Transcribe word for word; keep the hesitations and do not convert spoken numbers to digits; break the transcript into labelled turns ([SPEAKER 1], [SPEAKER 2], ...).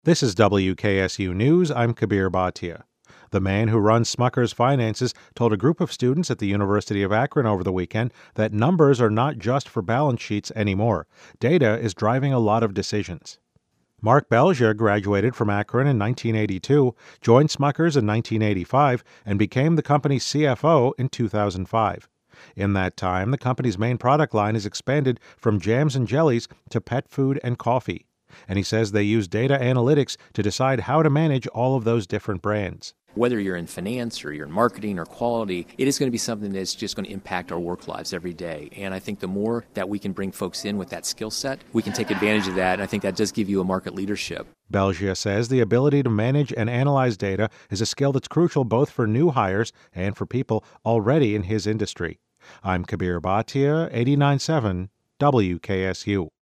[SPEAKER 1] This is W K S U News. I'm Kabir Bhatia. The man who runs Smucker's finances told a group of students at the University of Akron over the weekend that numbers are not just for balance sheets anymore. Data is driving a lot of decisions. Mark Belgia graduated from Akron in nineteen eighty-two, joined Smucker's in nineteen eighty-five, and became the company's C F O in two thousand five. In that time, the company's main product line has expanded from jams and jellies to pet food and coffee. And he says they use data analytics to decide how to manage all of those different brands.
[SPEAKER 2] Whether you're in finance or you're in marketing or quality, it is going to be something that's just going to impact our work lives every day. And I think the more that we can bring folks in with that skill set, we can take advantage of that. And I think that does give you a market leadership.
[SPEAKER 1] Belgia says the ability to manage and analyze data is a skill that's crucial both for new hires and for people already in his industry. I'm Kabir Bhatia, eighty-nine point seven W K S U.